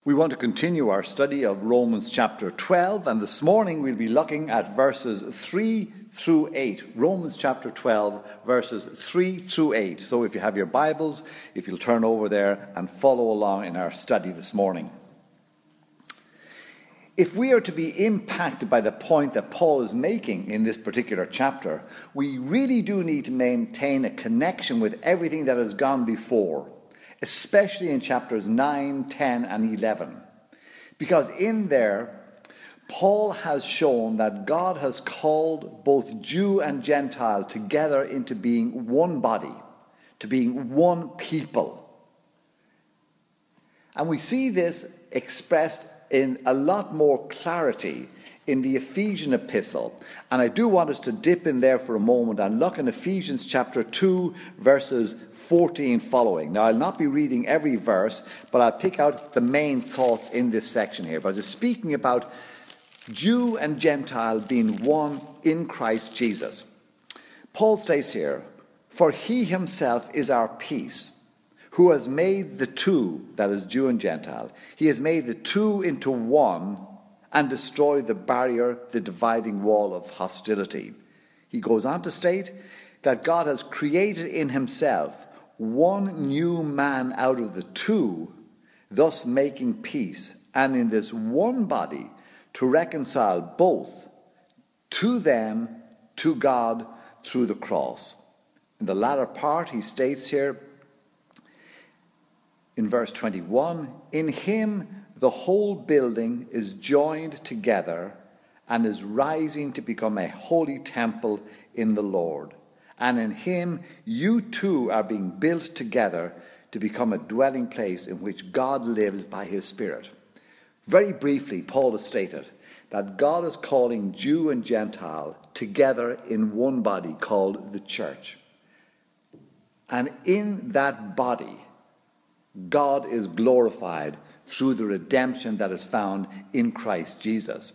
We want to continue our study of Romans chapter 12, and this morning we'll be looking at verses 3 through 8. Romans chapter 12, verses 3 through 8. So if you have your Bibles, if you'll turn over there and follow along in our study this morning. If we are to be impacted by the point that Paul is making in this particular chapter, we really do need to maintain a connection with everything that has gone before, especially in chapters 9, 10, and 11. Because in there, Paul has shown that God has called both Jew and Gentile together into being one body, to being one people. And we see this expressed in a lot more clarity in the Ephesian epistle. And I do want us to dip in there for a moment and look in Ephesians chapter 2, verses 14 following. Now, I'll not be reading every verse, but I'll pick out the main thoughts in this section here. Because it's speaking about Jew and Gentile being one in Christ Jesus. Paul states here, "For he himself is our peace, who has made the two," that is Jew and Gentile, "he has made the two into one and destroyed the barrier, the dividing wall of hostility." He goes on to state that God has created in himself one new man out of the two, thus making peace, and in this one body to reconcile both to them, to God, through the cross. In the latter part, he states here, in verse 21, "In him the whole building is joined together and is rising to become a holy temple in the Lord. And in him you too are being built together to become a dwelling place in which God lives by his Spirit." Very briefly, Paul has stated that God is calling Jew and Gentile together in one body called the church. And in that body, God is glorified through the redemption that is found in Christ Jesus.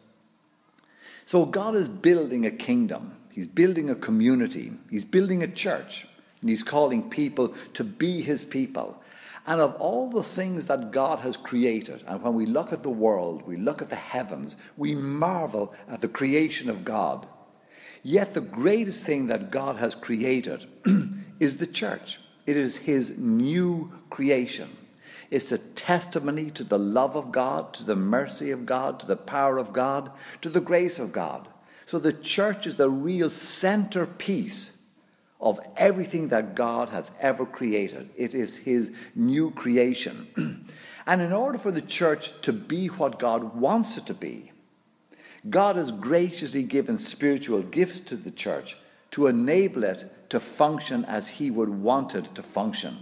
So God is building a kingdom. He's building a community. He's building a church. And he's calling people to be his people. And of all the things that God has created, and when we look at the world, we look at the heavens, we marvel at the creation of God. Yet the greatest thing that God has created is the church. It is his new creation. It's a testimony to the love of God, to the mercy of God, to the power of God, to the grace of God. So the church is the real centerpiece of everything that God has ever created. It is his new creation. And in order for the church to be what God wants it to be, God has graciously given spiritual gifts to the church to enable it to function as he would want it to function.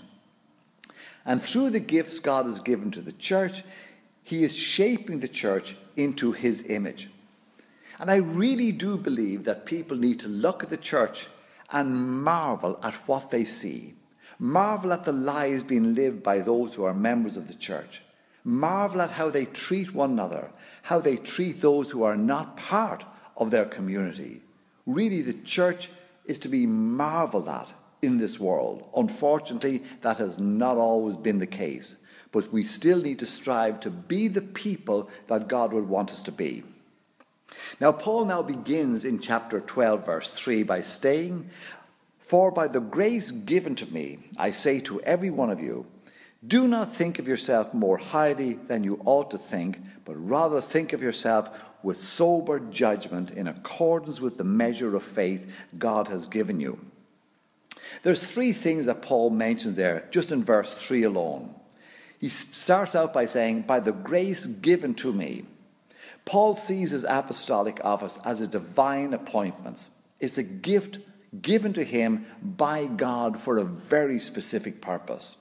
And through the gifts God has given to the church, he is shaping the church into his image. And I really do believe that people need to look at the church and marvel at what they see. Marvel at the lives being lived by those who are members of the church. Marvel at how they treat one another, how they treat those who are not part of their community. Really, the church is to be marveled at in this world. Unfortunately, that has not always been the case. But we still need to strive to be the people that God would want us to be. Now, Paul now begins in chapter 12, verse 3 by saying, "For by the grace given to me, I say to every one of you, do not think of yourself more highly than you ought to think, but rather think of yourself with sober judgment in accordance with the measure of faith God has given you." There's three things that Paul mentions there, just in verse 3 alone. He starts out by saying, "By the grace given to me." Paul sees his apostolic office as a divine appointment. It's a gift given to him by God for a very specific purpose.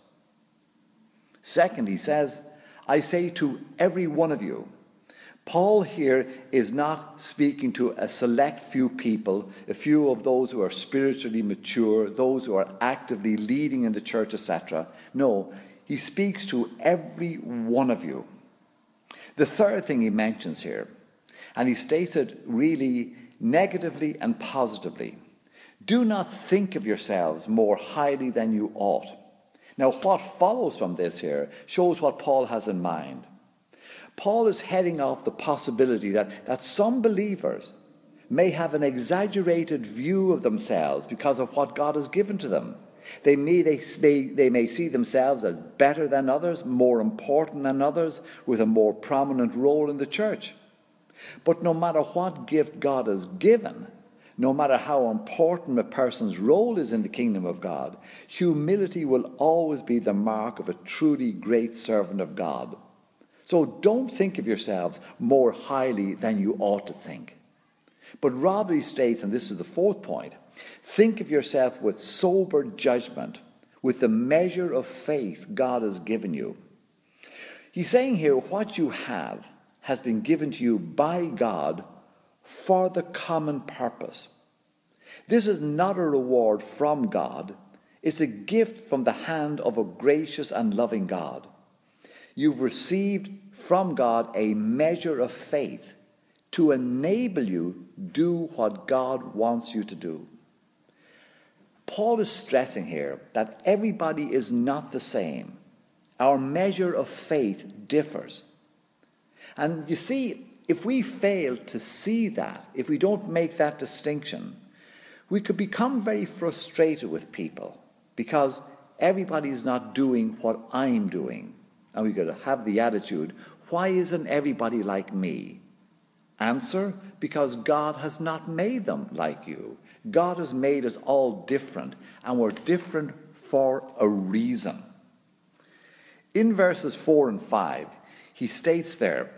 Second, he says, "I say to every one of you." Paul here is not speaking to a select few people, a few of those who are spiritually mature, those who are actively leading in the church, etc. No, he speaks to every one of you. The third thing he mentions here, and he states it really negatively and positively, "Do not think of yourselves more highly than you ought." Now, what follows from this here shows what Paul has in mind. Paul is heading off the possibility that some believers may have an exaggerated view of themselves because of what God has given to them. They may see themselves as better than others, more important than others, with a more prominent role in the church. But no matter what gift God has given, no matter how important a person's role is in the kingdom of God, humility will always be the mark of a truly great servant of God. So don't think of yourselves more highly than you ought to think. But rather, he states, and this is the fourth point, think of yourself with sober judgment, with the measure of faith God has given you. He's saying here, what you have has been given to you by God for the common purpose. This is not a reward from God. It's a gift from the hand of a gracious and loving God. You've received from God a measure of faith to enable you do what God wants you to do. Paul is stressing here that everybody is not the same. Our measure of faith differs. And you see, if we fail to see that, if we don't make that distinction, we could become very frustrated with people because everybody is not doing what I'm doing. And we could have the attitude, why isn't everybody like me? Answer, because God has not made them like you. God has made us all different, and we're different for a reason. In verses 4 and 5, he states there,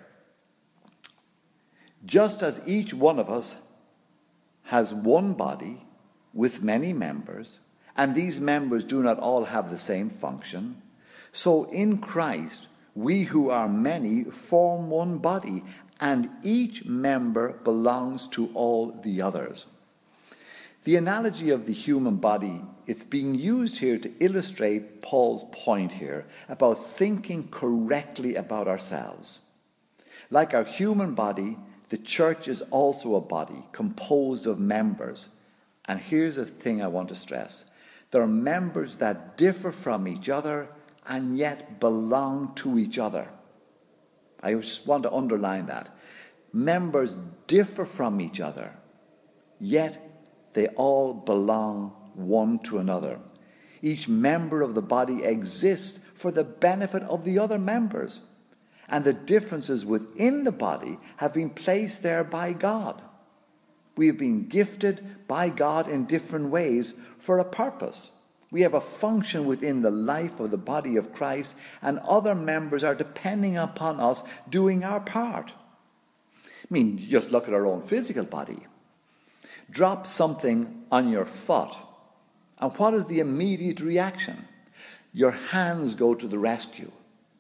just as each one of us has one body with many members, and these members do not all have the same function, so in Christ we who are many form one body, and each member belongs to all the others. The analogy of the human body, it's being used here to illustrate Paul's point here about thinking correctly about ourselves. Like our human body, the church is also a body composed of members. And here's the thing I want to stress. There are members that differ from each other and yet belong to each other. I just want to underline that. Members differ from each other, yet they all belong one to another. Each member of the body exists for the benefit of the other members, and the differences within the body have been placed there by God. We have been gifted by God in different ways for a purpose. We have a function within the life of the body of Christ, and other members are depending upon us doing our part. I mean, just look at our own physical body. Drop something on your foot, and what is the immediate reaction? Your hands go to the rescue.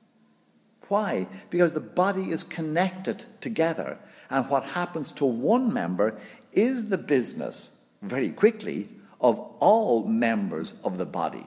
Why? Because the body is connected together, and what happens to one member is the business, very quickly, of all members of the body.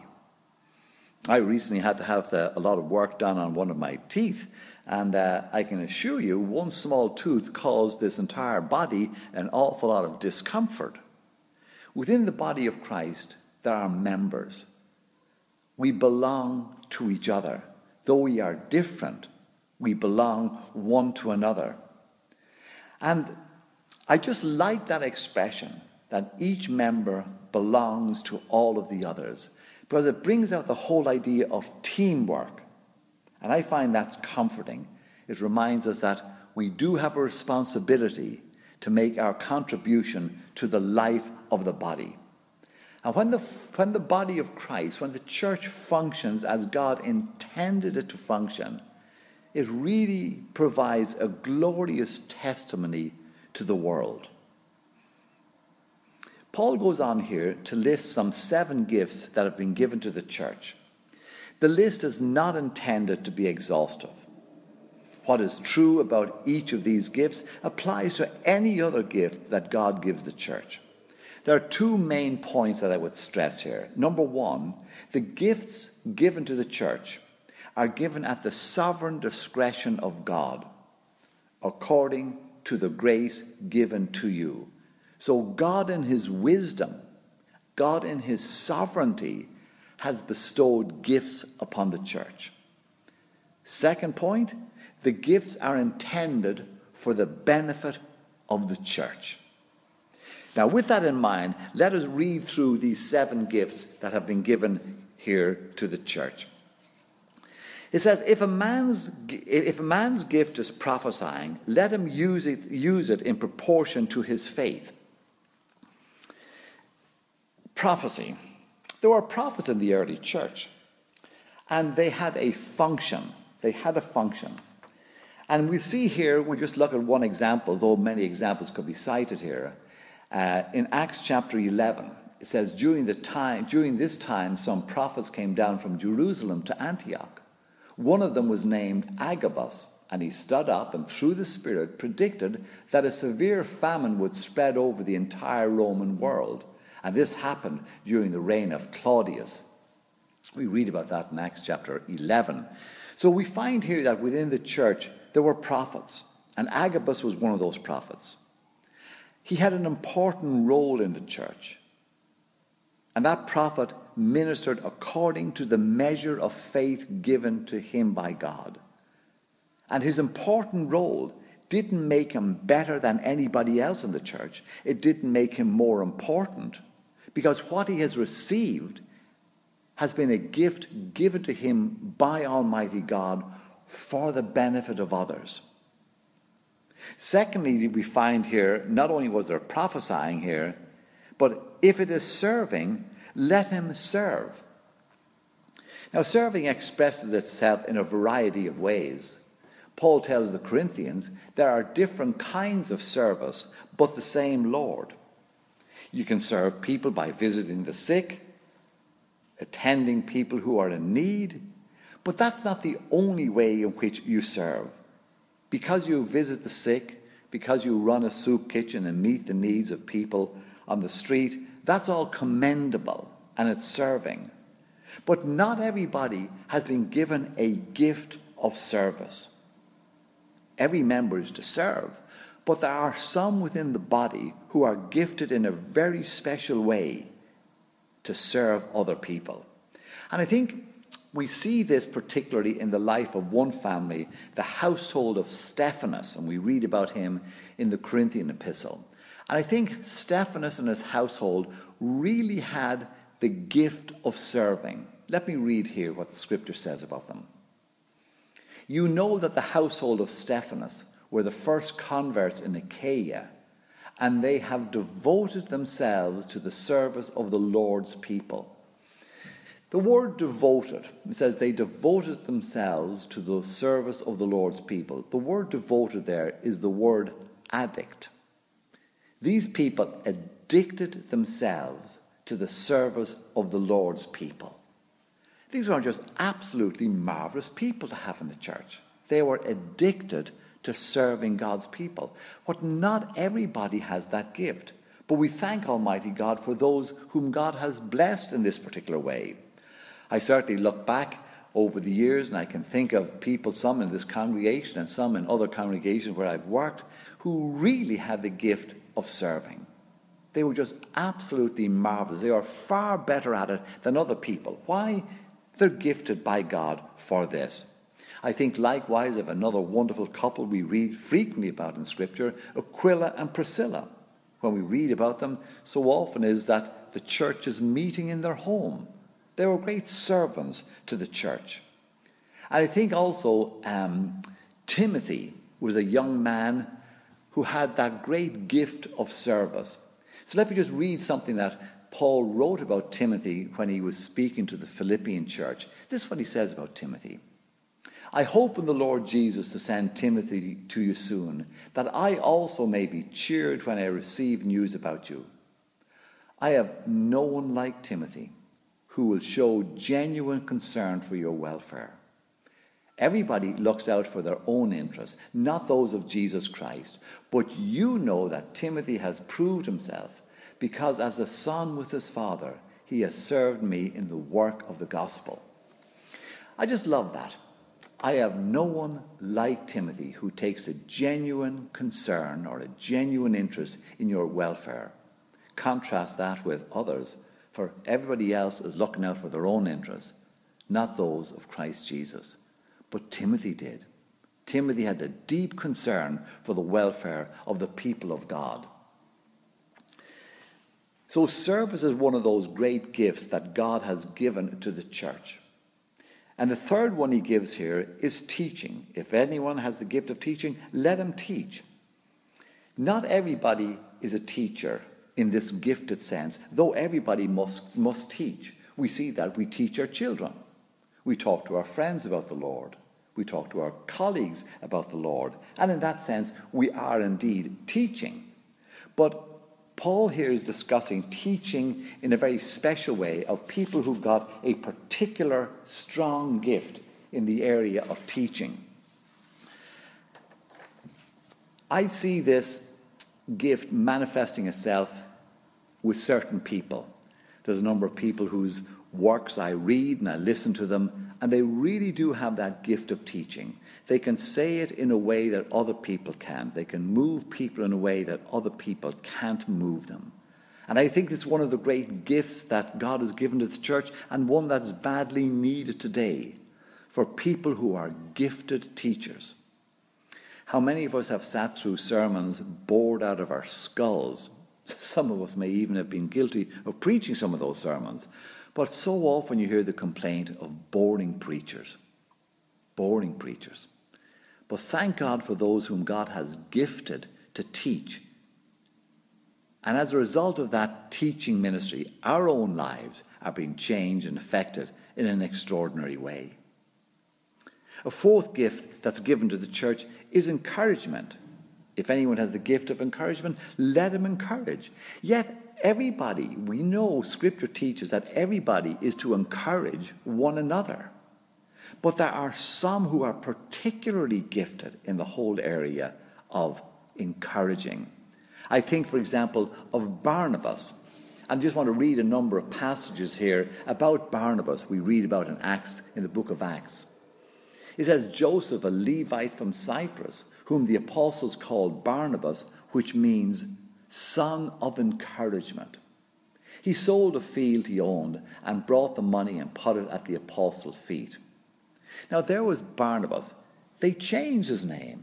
I recently had to have a lot of work done on one of my teeth, and I can assure you one small tooth caused this entire body an awful lot of discomfort. Within the body of Christ, there are members. We belong to each other. Though we are different, we belong one to another. And I just like that expression, that each member belongs to all of the others, because it brings out the whole idea of teamwork. And I find that's comforting. It reminds us that we do have a responsibility to make our contribution to the life of the body. And when the body of Christ, when the church functions as God intended it to function, it really provides a glorious testimony to the world. Paul goes on here to list some 7 gifts that have been given to the church. The list is not intended to be exhaustive. What is true about each of these gifts applies to any other gift that God gives the church. There are 2 main points that I would stress here. Number 1, the gifts given to the church are given at the sovereign discretion of God, according to the grace given to you. So God in his wisdom, God in his sovereignty has bestowed gifts upon the church. Second point, the gifts are intended for the benefit of the church. Now, with that in mind, let us read through these 7 gifts that have been given here to the church. It says, if a man's gift is prophesying, let him use it in proportion to his faith. Prophecy. There were prophets in the early church, and they had a function. And we see here, we just look at one example, though many examples could be cited here. In Acts chapter 11, it says, during this time, some prophets came down from Jerusalem to Antioch. One of them was named Agabus, and he stood up and through the Spirit predicted that a severe famine would spread over the entire Roman world. And this happened during the reign of Claudius. We read about that in Acts chapter 11. So we find here that within the church there were prophets, and Agabus was one of those prophets. He had an important role in the church. And that prophet ministered according to the measure of faith given to him by God. And his important role didn't make him better than anybody else in the church. It didn't make him more important, because what he has received has been a gift given to him by Almighty God for the benefit of others. Secondly, we find here, not only was there prophesying here, but if it is serving, let him serve. Now, serving expresses itself in a variety of ways. Paul tells the Corinthians there are different kinds of service, but the same Lord. You can serve people by visiting the sick, attending people who are in need, but that's not the only way in which you serve. Because you visit the sick, because you run a soup kitchen and meet the needs of people on the street, that's all commendable and it's serving. But not everybody has been given a gift of service. Every member is to serve, but there are some within the body who are gifted in a very special way to serve other people. And I think we see this particularly in the life of one family, the household of Stephanas, and we read about him in the Corinthian epistle. And I think Stephanas and his household really had the gift of serving. Let me read here what the scripture says about them. You know that the household of Stephanas were the first converts in Achaia, and they have devoted themselves to the service of the Lord's people. The word devoted, it says they devoted themselves to the service of the Lord's people. The word devoted there is the word addict. These people addicted themselves to the service of the Lord's people. These are just absolutely marvelous people to have in the church. They were addicted to serving God's people. But not everybody has that gift. But we thank Almighty God for those whom God has blessed in this particular way. I certainly look back over the years and I can think of people, some in this congregation and some in other congregations where I've worked, who really had the gift of serving. They were just absolutely marvelous. They are far better at it than other people. Why? They're gifted by God for this. I think likewise of another wonderful couple we read frequently about in Scripture, Aquila and Priscilla. When we read about them, so often is that the church is meeting in their home. They were great servants to the church. And I think also Timothy was a young man who had that great gift of service. So let me just read something that Paul wrote about Timothy when he was speaking to the Philippian church. This is what he says about Timothy. I hope in the Lord Jesus to send Timothy to you soon, that I also may be cheered when I receive news about you. I have no one like Timothy who will show genuine concern for your welfare. Everybody looks out for their own interests, not those of Jesus Christ. But you know that Timothy has proved himself, because as a son with his father, he has served me in the work of the gospel. I just love that. I have no one like Timothy who takes a genuine concern or a genuine interest in your welfare. Contrast that with others, for everybody else is looking out for their own interests, not those of Christ Jesus. But Timothy did. Timothy had a deep concern for the welfare of the people of God. So service is one of those great gifts that God has given to the church. And the third one he gives here is teaching. If anyone has the gift of teaching, let him teach. Not everybody is a teacher in this gifted sense, though everybody must teach. We see that we teach our children. We talk to our friends about the Lord. We talk to our colleagues about the Lord. And in that sense, we are indeed teaching. But Paul here is discussing teaching in a very special way of people who've got a particular strong gift in the area of teaching. I see this gift manifesting itself with certain people. There's a number of people whose works I read and I listen to them, and they really do have that gift of teaching. They can say it in a way that other people can't. They can move people in a way that other people can't move them. And I think it's one of the great gifts that God has given to the church, and one that's badly needed today for people who are gifted teachers. How many of us have sat through sermons bored out of our skulls? Some of us may even have been guilty of preaching some of those sermons. But so often you hear the complaint of boring preachers. Boring preachers. But thank God for those whom God has gifted to teach. And as a result of that teaching ministry, our own lives are being changed and affected in an extraordinary way. A fourth gift that's given to the church is encouragement. If anyone has the gift of encouragement, let him encourage. Yet everybody, we know Scripture teaches that everybody is to encourage one another. But there are some who are particularly gifted in the whole area of encouraging. I think, for example, of Barnabas. I just want to read a number of passages here about Barnabas. We read about in the book of Acts. It says, Joseph, a Levite from Cyprus, whom the apostles called Barnabas, which means son of encouragement. He sold a field he owned and brought the money and put it at the apostles' feet. Now there was Barnabas. They changed his name.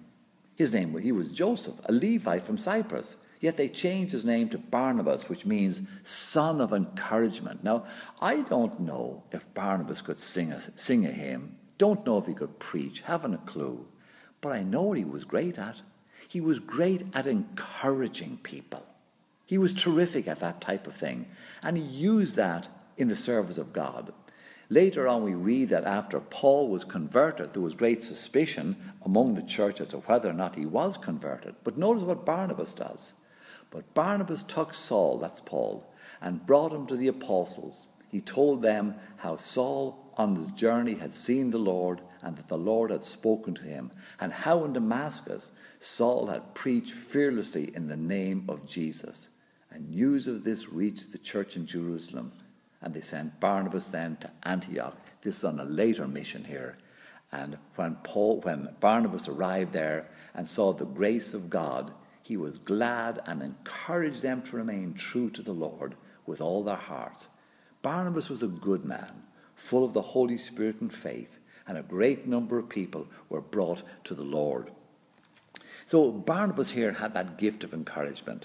He was Joseph, a Levite from Cyprus. Yet they changed his name to Barnabas, which means son of encouragement. Now, I don't know if Barnabas could sing a hymn. Don't know if he could preach, haven't a clue. But I know what he was great at. He was great at encouraging people. He was terrific at that type of thing. And he used that in the service of God. Later on we read that after Paul was converted, there was great suspicion among the church as to whether or not he was converted. But notice what Barnabas does. But Barnabas took Saul, that's Paul, and brought him to the apostles. He told them how Saul on his journey had seen the Lord, and that the Lord had spoken to him, and how in Damascus Saul had preached fearlessly in the name of Jesus. And news of this reached the church in Jerusalem, and they sent Barnabas then to Antioch. This is on a later mission here. And when Barnabas arrived there and saw the grace of God, he was glad and encouraged them to remain true to the Lord with all their hearts. Barnabas was a good man, full of the Holy Spirit and faith, and a great number of people were brought to the Lord. So Barnabas here had that gift of encouragement.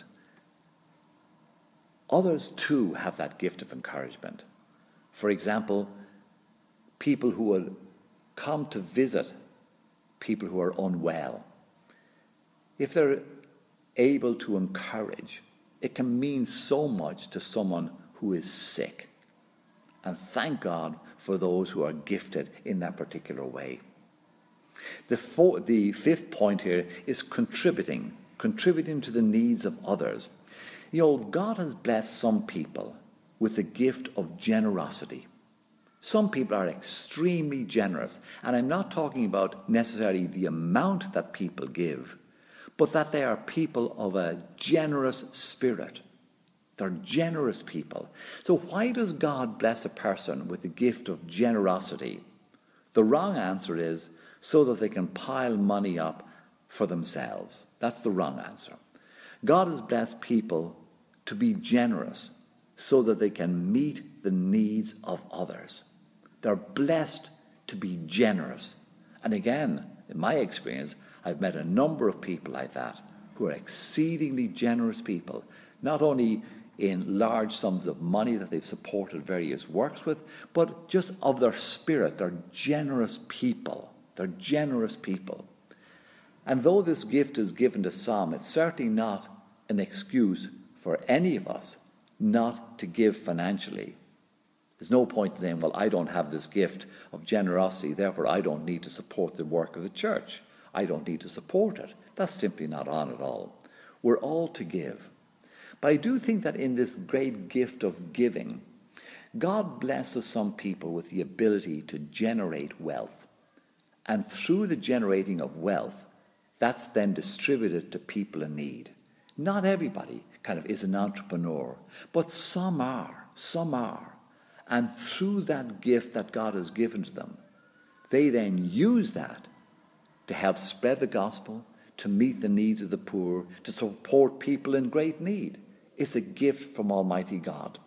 Others too have that gift of encouragement. For example, people who will come to visit people who are unwell. If they're able to encourage, it can mean so much to someone who is sick. And thank God for those who are gifted in that particular way. The fifth point here is contributing to the needs of others. You know, God has blessed some people with the gift of generosity. Some people are extremely generous, and I'm not talking about necessarily the amount that people give, but that they are people of a generous spirit. They're generous people. So why does God bless a person with the gift of generosity? The wrong answer is so that they can pile money up for themselves. That's the wrong answer. God has blessed people to be generous so that they can meet the needs of others. They're blessed to be generous. And again, in my experience, I've met a number of people like that who are exceedingly generous people, not only in large sums of money that they've supported various works with, but just of their spirit. They're generous people. They're generous people. And though this gift is given to some, it's certainly not an excuse for any of us not to give financially. There's no point in saying, well, I don't have this gift of generosity, therefore I don't need to support the work of the church. I don't need to support it. That's simply not on at all. We're all to give. But I do think that in this great gift of giving, God blesses some people with the ability to generate wealth. And through the generating of wealth, that's then distributed to people in need. Not everybody kind of is an entrepreneur, but some are. Some are. And through that gift that God has given to them, they then use that to help spread the gospel, to meet the needs of the poor, to support people in great need. It's a gift from Almighty God.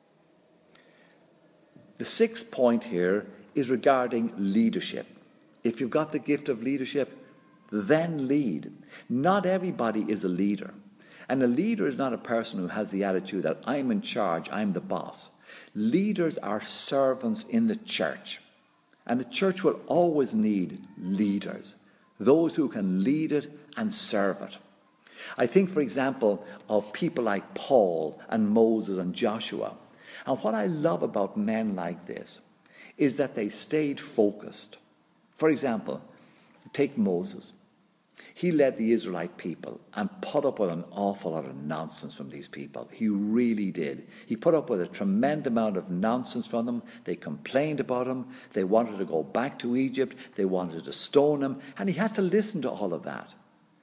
The sixth point here is regarding leadership. If you've got the gift of leadership, then lead. Not everybody is a leader. And a leader is not a person who has the attitude that I'm in charge, I'm the boss. Leaders are servants in the church. And the church will always need leaders, those who can lead it and serve it. I think, for example, of people like Paul and Moses and Joshua. And what I love about men like this is that they stayed focused. For example, take Moses. He led the Israelite people and put up with an awful lot of nonsense from these people. He really did. He put up with a tremendous amount of nonsense from them. They complained about him. They wanted to go back to Egypt. They wanted to stone him. And he had to listen to all of that.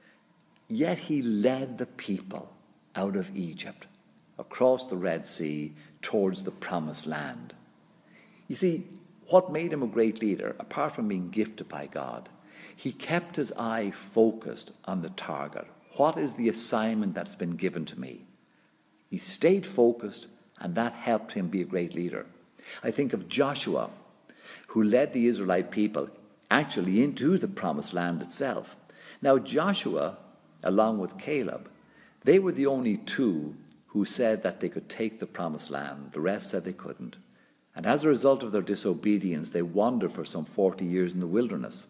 Yet he led the people out of Egypt, across the Red Sea, towards the Promised Land. You see, what made him a great leader, apart from being gifted by God, he kept his eye focused on the target. What is the assignment that's been given to me? He stayed focused, and that helped him be a great leader. I think of Joshua, who led the Israelite people actually into the Promised Land itself. Now Joshua, along with Caleb, they were the only two who said that they could take the Promised Land. The rest said they couldn't. And as a result of their disobedience, they wandered for some 40 years in the wilderness.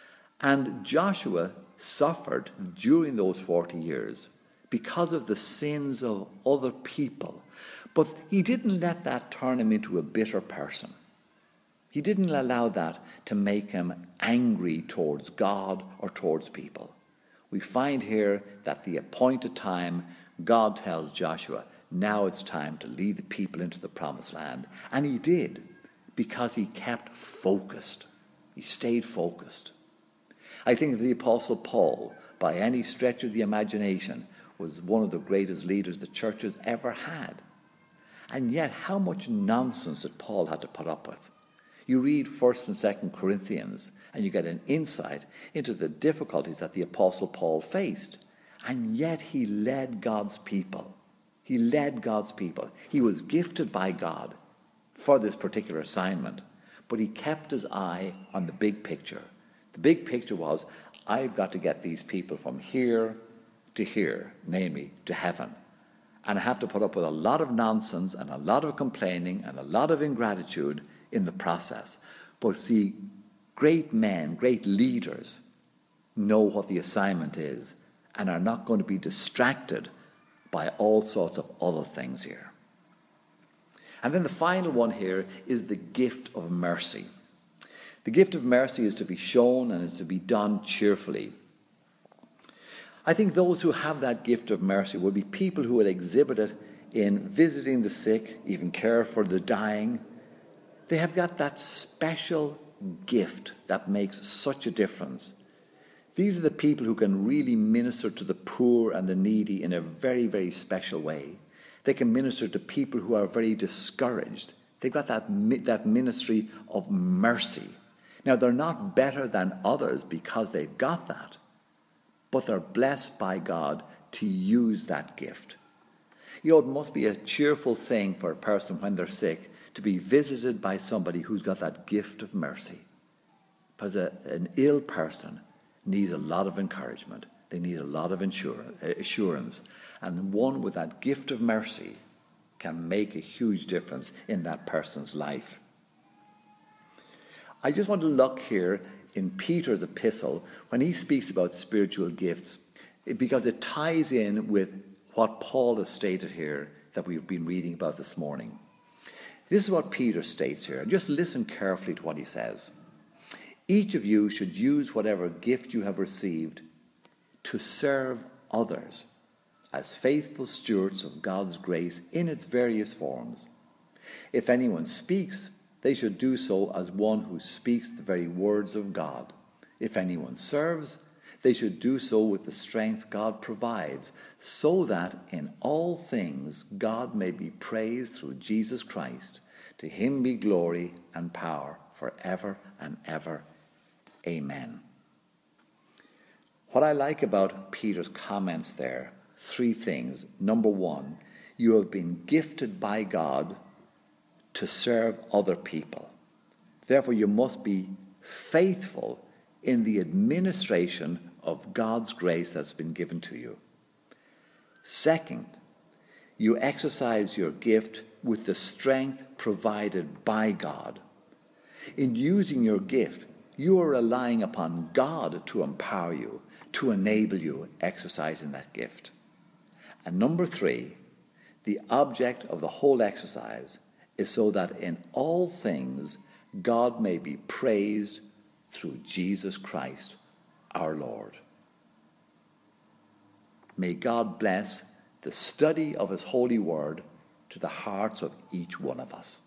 And Joshua suffered during those 40 years because of the sins of other people. But he didn't let that turn him into a bitter person. He didn't allow that to make him angry towards God or towards people. We find here that the appointed time, God tells Joshua, now it's time to lead the people into the Promised Land. And he did, because he kept focused. He stayed focused. I think the Apostle Paul, by any stretch of the imagination, was one of the greatest leaders the church has ever had. And yet, how much nonsense did Paul have to put up with? You read 1st and 2nd Corinthians, and you get an insight into the difficulties that the Apostle Paul faced. And yet he led God's people. He led God's people. He was gifted by God for this particular assignment, but he kept his eye on the big picture. The big picture was, I've got to get these people from here to here, namely to heaven. And I have to put up with a lot of nonsense and a lot of complaining and a lot of ingratitude in the process. But see, great men, great leaders know what the assignment is and are not going to be distracted by all sorts of other things here. And then the final one here is the gift of mercy. The gift of mercy is to be shown and is to be done cheerfully. I think those who have that gift of mercy will be people who will exhibit it in visiting the sick, even care for the dying. They have got that special gift that makes such a difference. These are the people who can really minister to the poor and the needy in a very, very special way. They can minister to people who are very discouraged. They've got that ministry of mercy. Now, they're not better than others because they've got that, but they're blessed by God to use that gift. You know, it must be a cheerful thing for a person when they're sick to be visited by somebody who's got that gift of mercy. Because an ill person need a lot of encouragement. They need a lot of assurance. And one with that gift of mercy can make a huge difference in that person's life. I just want to look here in Peter's epistle when he speaks about spiritual gifts, because it ties in with what Paul has stated here that we've been reading about this morning. This is what Peter states here. Just listen carefully to what he says. Each of you should use whatever gift you have received to serve others as faithful stewards of God's grace in its various forms. If anyone speaks, they should do so as one who speaks the very words of God. If anyone serves, they should do so with the strength God provides, so that in all things God may be praised through Jesus Christ. To him be glory and power forever and ever. Amen. What I like about Peter's comments there, 3 things. Number 1, you have been gifted by God to serve other people. Therefore, you must be faithful in the administration of God's grace that's been given to you. Second, you exercise your gift with the strength provided by God. In using your gift, you are relying upon God to empower you, to enable you exercising that gift. And number 3, the object of the whole exercise is so that in all things God may be praised through Jesus Christ our Lord. May God bless the study of his holy word to the hearts of each one of us.